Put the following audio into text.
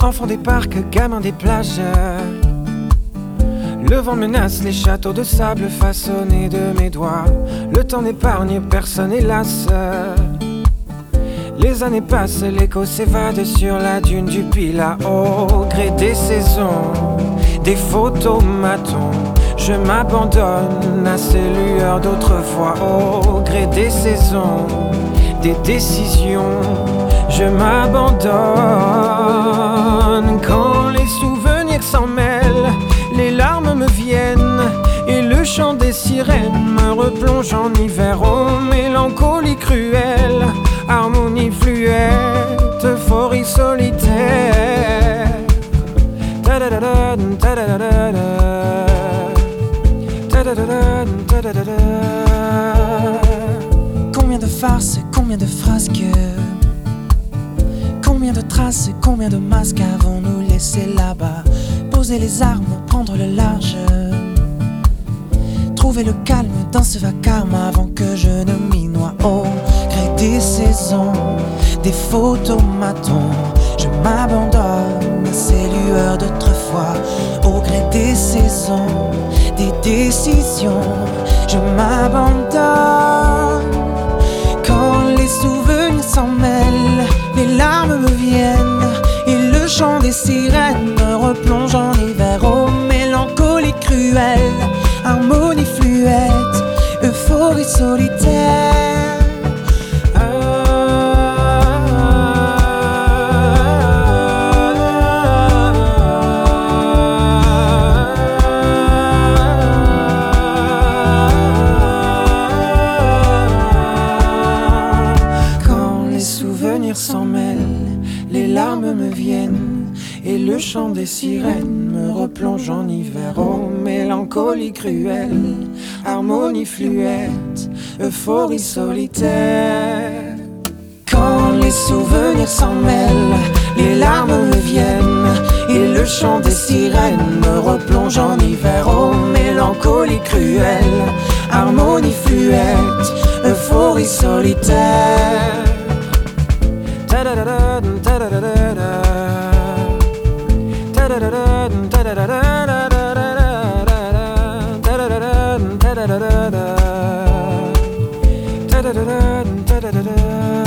Enfant des parcs, gamin des plages. Le vent menace les châteaux de sable façonnés de mes doigts. Le temps n'épargne personne hélas. Les années passent, l'écho s'évade sur la dune du Pilat. Au gré des saisons, des photomatons, je m'abandonne à ces lueurs d'autrefois. Au gré des saisons, des décisions, je m'abandonne. Quand les souvenirs s'en mêlent, les larmes me viennent et le chant des sirènes me replonge en hiver. Oh, mélancolie cruelle, harmonie fluette, euphorie solitaire. Combien de farces, combien de frasques, combien de traces, combien de masques avons-nous laissé là-bas? Poser les armes, prendre le large, trouver le calme dans ce vacarme avant que je ne m'y noie. Au gré des saisons, des photomatons, je m'abandonne à ces lueurs d'autrefois. Au gré des saisons, des décisions, je m'abandonne. Quand les souvenirs s'en mêlent, les larmes me viennent et le chant des sirènes me replonge en hiver. Oh, mélancolie cruelle, harmonie fluette, euphorie solitaire. S'en mêlent, les larmes me viennent et le chant des sirènes me replonge en hiver. Oh, mélancolie cruelle, harmonie fluette, euphorie solitaire. Quand les souvenirs s'en mêlent, les larmes me viennent et le chant des sirènes me replonge en hiver. Oh, mélancolie cruelle, harmonie fluette, euphorie solitaire. Da da da da da.